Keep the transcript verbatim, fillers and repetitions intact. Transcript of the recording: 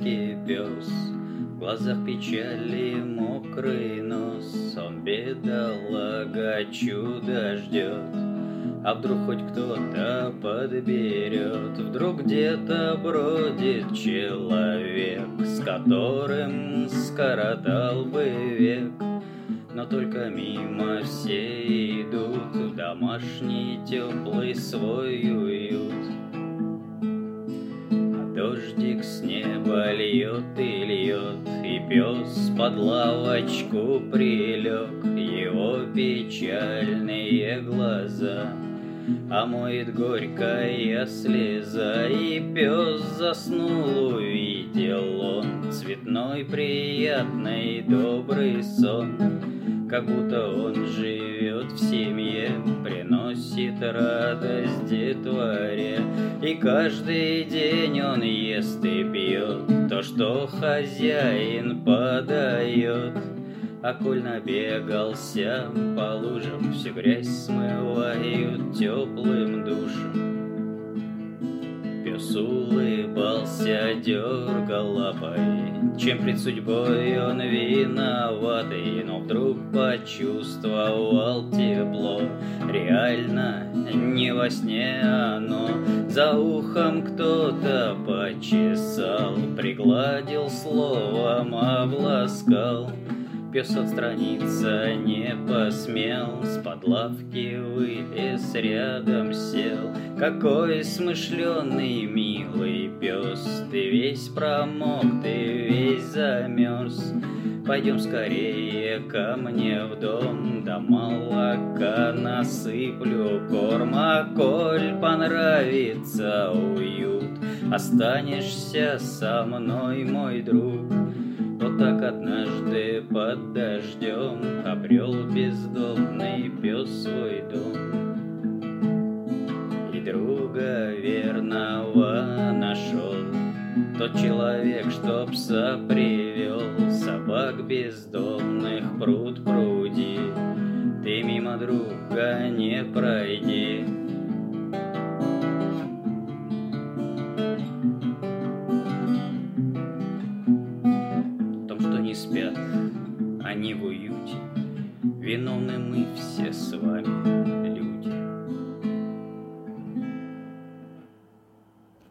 ветки пес, в глазах печали мокрый нос. Он, бедолага, чудо ждет, а вдруг хоть кто-то подберет. Вдруг где-то бродит человек, с которым скоротал бы век. Но только мимо все идут в домашний теплый свой уют. А дождик с неба льет и льет, и пес под лавочку прилег. Его печальные глаза омоет горькая слеза, и пес заснул, увидел он цветной, приятный, добрый сон. Как будто он живет в семье, приносит радость детворе, и каждый день он ест и пьет то, что хозяин подает. А коль набегался по лужам, всю грязь смывают теплым душем. Пес улыбался, дергал лапой, чем пред судьбой он виноватый. Но вдруг почувствовал тепло, реально, не во сне оно. За ухом кто-то почесал, пригладил, словом обласкал. Пес отстраниться не посмел, с-под лавки вылез, рядом сел. Какой смышленый, милый пес, ты весь промок, ты весь замерз. Пойдем скорее ко мне в дом, да молока насыплю корм. А коль понравится уют, останешься со мной, мой друг. Вот так однажды под дождем обрел бездомный пес свой дом. И друга верного нашел тот человек, что пса привел. Собак бездомных пруд пруди, ты мимо друга не пройди.